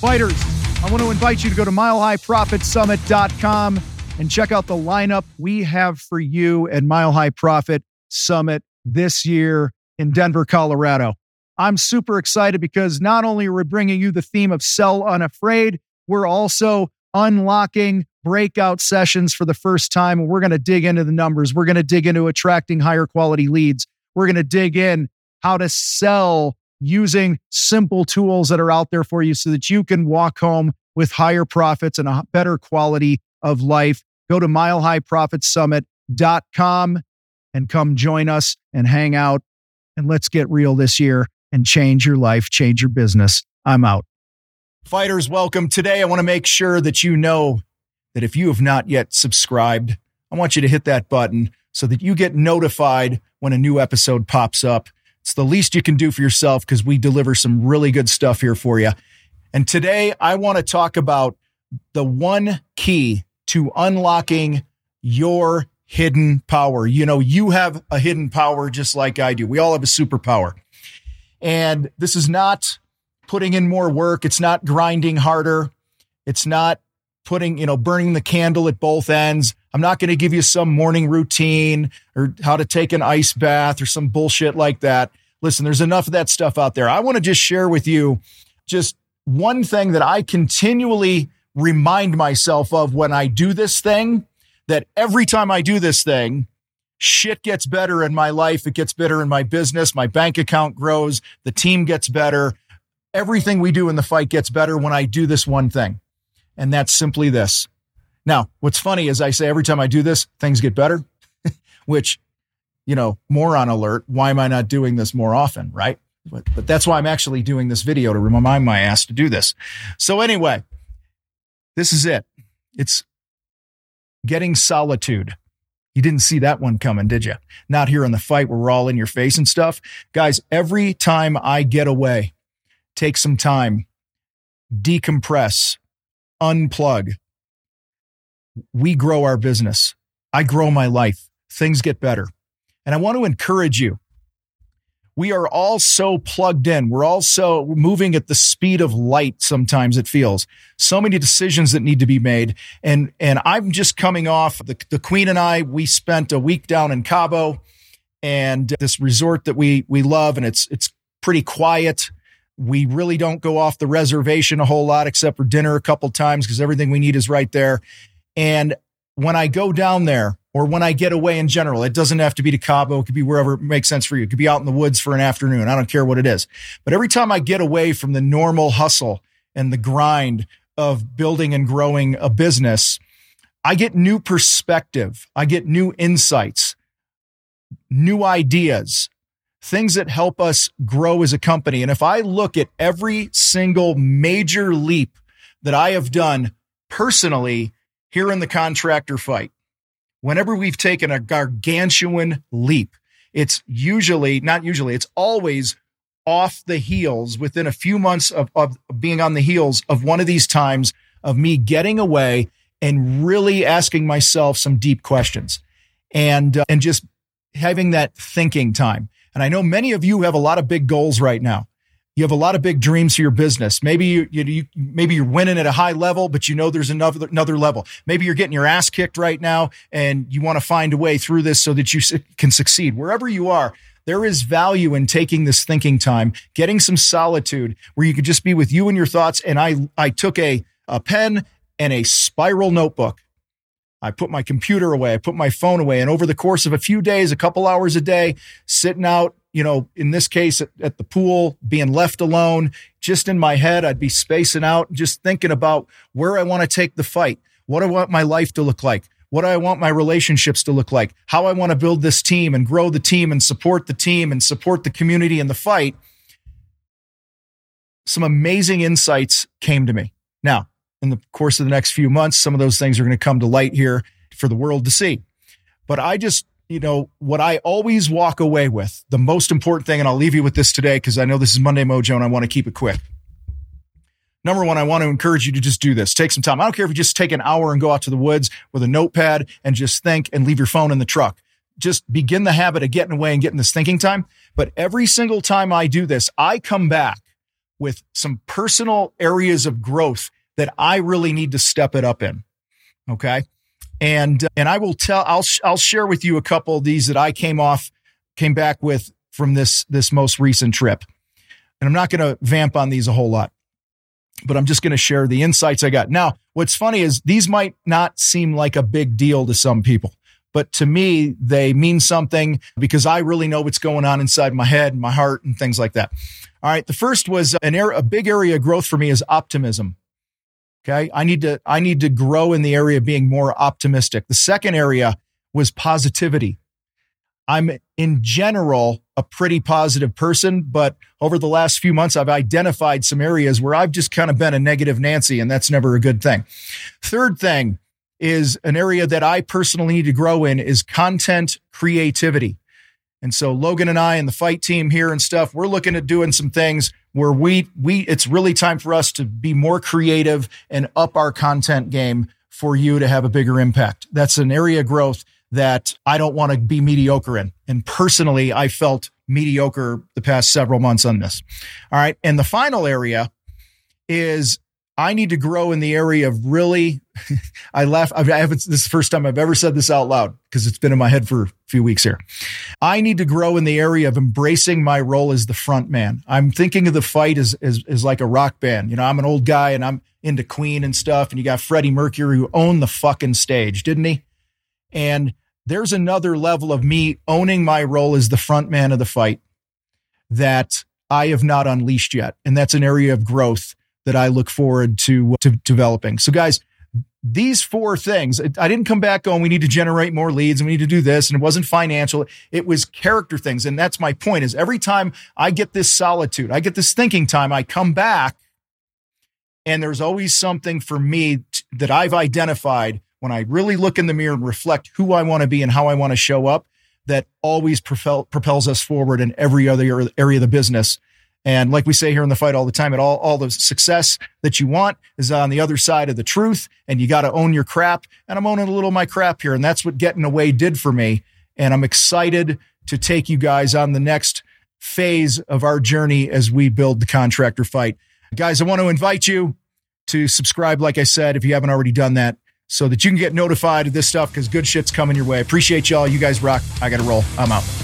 Fighters, I want to invite you to go to milehighprofitsummit.com and check out the lineup we have for you at Mile High Profit Summit this year in Denver, Colorado. I'm super excited because not only are we bringing you the theme of Sell Unafraid, we're also unlocking breakout sessions for the first time. And we're going to dig into the numbers. We're going to dig into attracting higher quality leads. We're going to dig in how to sell using simple tools that are out there for you so that you can walk home with higher profits and a better quality of life. Go to milehighprofitsummit.com and come join us and hang out. And let's get real this year and change your life, change your business. I'm out. Fighters, welcome. Today, I want to make sure that you know that if you have not yet subscribed, I want you to hit that button so that you get notified when a new episode pops up. It's the least you can do for yourself because we deliver some really good stuff here for you. And today, I want to talk about the one key to unlocking your hidden power. You know, you have a hidden power just like I do. We all have a superpower. And this is not putting in more work. It's not grinding harder. It's not burning the candle at both ends. I'm not going to give you some morning routine or how to take an ice bath or some bullshit like that. Listen, there's enough of that stuff out there. I want to just share with you just one thing that I continually remind myself of when I do this thing, that every time I do this thing, shit gets better in my life. It gets better in my business. My bank account grows. The team gets better. Everything we do in the fight gets better when I do this one thing. And that's simply this. Now, what's funny is I say every time I do this, things get better, which, moron alert. Why am I not doing this more often? Right. But that's why I'm actually doing this video, to remind my ass to do this. So anyway, this is it. It's getting solitude. You didn't see that one coming, did you? Not here in the fight where we're all in your face and stuff. Guys, every time I get away, take some time, decompress, unplug, we grow our business. I grow my life. Things get better. And I want to encourage you. We are all so plugged in. We're all so moving at the speed of light. Sometimes it feels so many decisions that need to be made. And I'm just coming off the Queen and I, we spent a week down in Cabo and this resort that we love. And it's pretty quiet. We really don't go off the reservation a whole lot except for dinner a couple times because everything we need is right there. And when I go down there or when I get away in general, it doesn't have to be to Cabo. It could be wherever it makes sense for you. It could be out in the woods for an afternoon. I don't care what it is. But every time I get away from the normal hustle and the grind of building and growing a business, I get new perspective. I get new insights, new ideas, things that help us grow as a company. And if I look at every single major leap that I have done personally here in the contractor fight, whenever we've taken a gargantuan leap, it's always off the heels within a few months of being on the heels of one of these times of me getting away and really asking myself some deep questions and just having that thinking time. And I know many of you have a lot of big goals right now. You have a lot of big dreams for your business. Maybe maybe you're winning at a high level, but there's another level. Maybe you're getting your ass kicked right now and you want to find a way through this so that you can succeed. Wherever you are, there is value in taking this thinking time, getting some solitude where you could just be with you and your thoughts. And I took a pen and a spiral notebook. I put my computer away. I put my phone away. And over the course of a few days, a couple hours a day, sitting out, in this case at the pool, being left alone, just in my head, I'd be spacing out, just thinking about where I want to take the fight, what I want my life to look like, what I want my relationships to look like, how I want to build this team and grow the team and support the community in the fight. Some amazing insights came to me. Now, in the course of the next few months, some of those things are going to come to light here for the world to see. But I just, what I always walk away with, the most important thing, and I'll leave you with this today because I know this is Monday Mojo and I want to keep it quick. Number one, I want to encourage you to just do this. Take some time. I don't care if you just take an hour and go out to the woods with a notepad and just think and leave your phone in the truck. Just begin the habit of getting away and getting this thinking time. But every single time I do this, I come back with some personal areas of growth that I really need to step it up in. Okay. And I will I'll share with you a couple of these that I came back with from this most recent trip. And I'm not going to vamp on these a whole lot, but I'm just going to share the insights I got. Now, what's funny is these might not seem like a big deal to some people, but to me, they mean something because I really know what's going on inside my head and my heart and things like that. All right. The first was a big area of growth for me is optimism. Okay. I need to grow in the area of being more optimistic. The second area was positivity. I'm in general a pretty positive person, but over the last few months, I've identified some areas where I've just kind of been a negative Nancy, and that's never a good thing. Third thing is an area that I personally need to grow in is content creativity. And so Logan and I and the fight team here and stuff, we're looking at doing some things where it's really time for us to be more creative and up our content game for you to have a bigger impact. That's an area of growth that I don't want to be mediocre in. And personally, I felt mediocre the past several months on this. All right. And the final area is I need to grow in the area of really, this is the first time I've ever said this out loud because it's been in my head for a few weeks here. I need to grow in the area of embracing my role as the front man. I'm thinking of the fight as like a rock band. You know, I'm an old guy and I'm into Queen and stuff. And you got Freddie Mercury who owned the fucking stage, didn't he? And there's another level of me owning my role as the front man of the fight that I have not unleashed yet. And that's an area of growth that I look forward to developing. So guys, these four things, I didn't come back going, we need to generate more leads and we need to do this. And it wasn't financial. It was character things. And that's my point is every time I get this solitude, I get this thinking time, I come back and there's always something for me that I've identified when I really look in the mirror and reflect who I want to be and how I want to show up, that always propels us forward in every other area of the business. And like we say here in the fight all the time, all the success that you want is on the other side of the truth, and you got to own your crap. And I'm owning a little of my crap here. And that's what Getting Away did for me. And I'm excited to take you guys on the next phase of our journey as we build the Contractor Fight. Guys, I want to invite you to subscribe, like I said, if you haven't already done that, so that you can get notified of this stuff because good shit's coming your way. Appreciate y'all. You guys rock. I got to roll. I'm out.